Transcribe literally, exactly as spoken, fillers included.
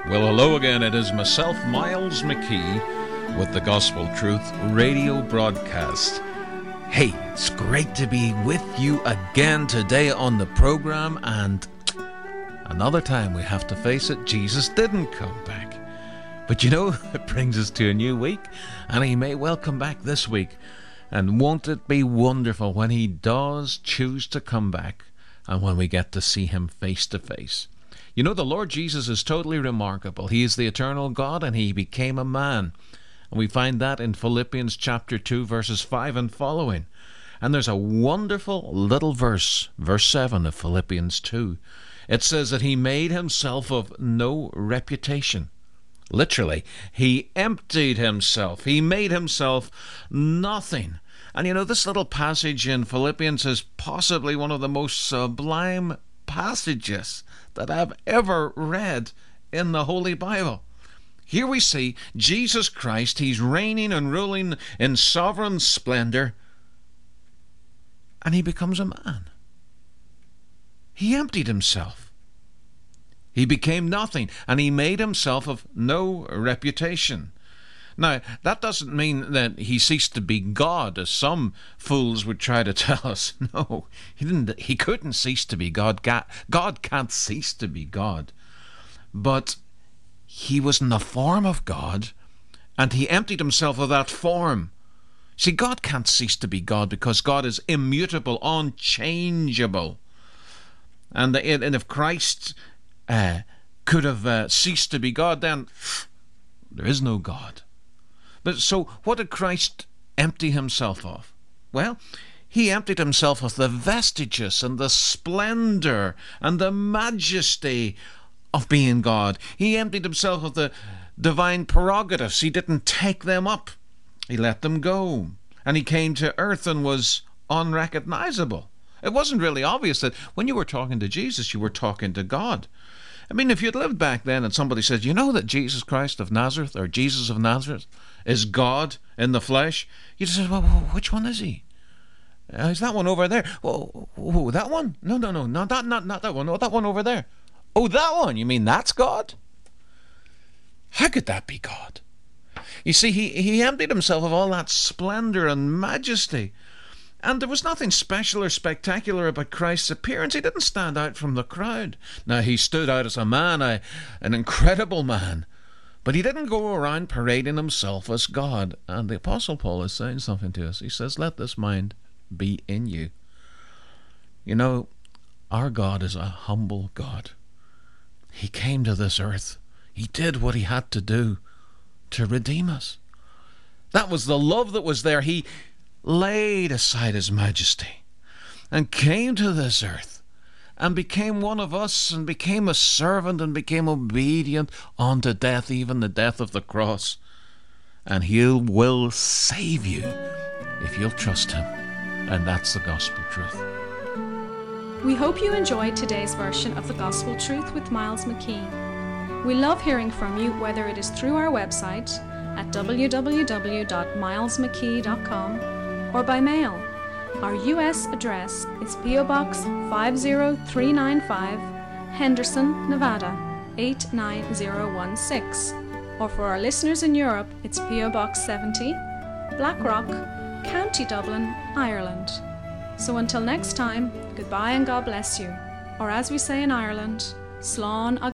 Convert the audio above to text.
Well, hello again. It is myself, Miles McKee, with the Gospel Truth radio broadcast. Hey, it's great to be with you again today on the program, and another time we have to face it, Jesus didn't come back. But you know, it brings us to a new week, and he may well come back this week. And won't it be wonderful when he does choose to come back, and when we get to see him face to face? You know, the Lord Jesus is totally remarkable. He is the eternal God, and he became a man. And we find that in Philippians chapter two, verses five and following. And there's a wonderful little verse, verse seven of Philippians two. It says that he made himself of no reputation. Literally, he emptied himself. He made himself nothing. And you know, this little passage in Philippians is possibly one of the most sublime passages that I've ever read in the Holy Bible. Here we see Jesus Christ. He's reigning and ruling in sovereign splendor, and he becomes a man. He emptied himself. He became nothing, and he made himself of no reputation. Now, that doesn't mean that he ceased to be God, as some fools would try to tell us. No, he didn't. He couldn't cease to be God. God can't cease to be God. But he was in the form of God, and he emptied himself of that form. See, God can't cease to be God because God is immutable, unchangeable. And, and if Christ uh, could have uh, ceased to be God, then there is no God. But so what did Christ empty himself of? Well, he emptied himself of the vestiges and the splendor and the majesty of being God. He emptied himself of the divine prerogatives. He didn't take them up. He let them go. And he came to earth and was unrecognizable. It wasn't really obvious that when you were talking to Jesus, you were talking to God. I mean, if you'd lived back then and somebody said, you know that Jesus Christ of Nazareth, or Jesus of Nazareth, is God in the flesh, you'd say, well, which one is he? Uh, is that one over there? Oh, oh, that one? No, no, no, not that, not, not that one. Oh, that one over there. Oh, that one? You mean that's God? How could that be God? You see, he, he emptied himself of all that splendor and majesty. And there was nothing special or spectacular about Christ's appearance. He didn't stand out from the crowd. Now, he stood out as a man, a, an incredible man. But he didn't go around parading himself as God. And the Apostle Paul is saying something to us. He says, let this mind be in you. You know, our God is a humble God. He came to this earth. He did what he had to do to redeem us. That was the love that was there. He laid aside his majesty and came to this earth and became one of us and became a servant and became obedient unto death, even the death of the cross. And he will save you if you'll trust him. And that's the gospel truth. We hope you enjoyed today's version of the Gospel Truth with Miles McKee. We love hearing from you, whether it is through our website at w w w dot miles mckee dot com or by mail. Our U S address is P O Box five zero three nine five, Henderson, Nevada eight nine zero one six. Or for our listeners in Europe, it's P O Box seventy, Blackrock, County Dublin, Ireland. So until next time, goodbye and God bless you. Or as we say in Ireland, Slán a